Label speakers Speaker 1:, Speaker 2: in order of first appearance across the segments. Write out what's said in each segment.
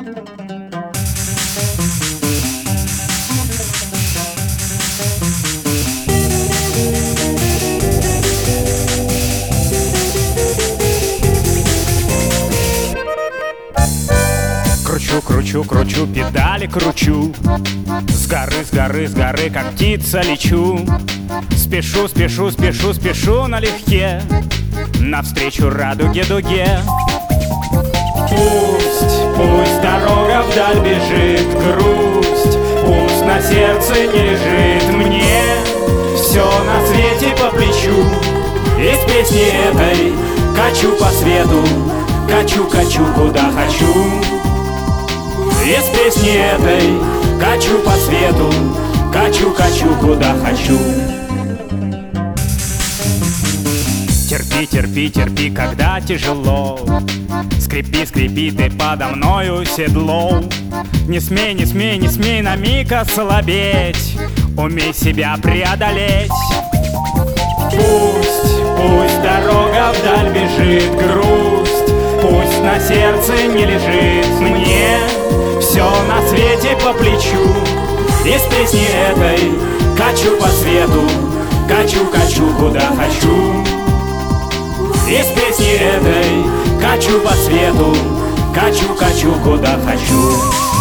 Speaker 1: Кручу, кручу, кручу, педали кручу. С горы, с горы, с горы, как птица лечу. Спешу, спешу, спешу, спешу налегке навстречу радуге-дуге. Пусть, пусть дорога вдаль бежит, грусть пусть на сердце не лежит. Мне все на свете по плечу. Из песни этой качу по свету, качу, качу, куда хочу. Из песни этой качу по свету, качу, качу, куда хочу. Терпи, терпи, терпи, когда тяжело. Скрипи, скрипи ты подо мною седло. Не смей, не смей, не смей на миг ослабеть. Умей себя преодолеть. Пусть, пусть дорога вдаль бежит, грусть пусть на сердце не лежит. Мне все на свете по плечу. Из песни этой качу по свету, качу, качу, куда хочу. Из песни этой качу по свету, качу, качу, куда хочу.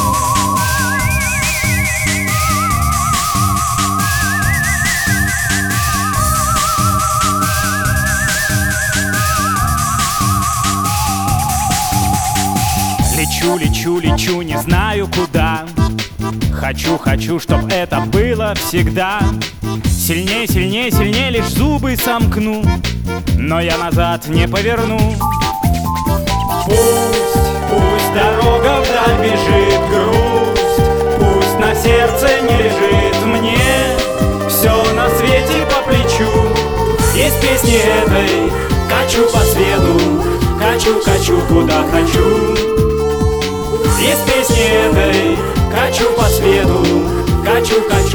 Speaker 1: Лечу, лечу, лечу, не знаю куда. Хочу, хочу, чтоб это было всегда. Сильней, сильней, сильней лишь зубы сомкну, но я назад не поверну. Пусть, пусть дорога вдаль бежит, грусть пусть на сердце не лежит. Мне все на свете по плечу. Из песни этой качу по свету, качу, качу, куда хочу. Из песни этой качу по свету, качу, качу.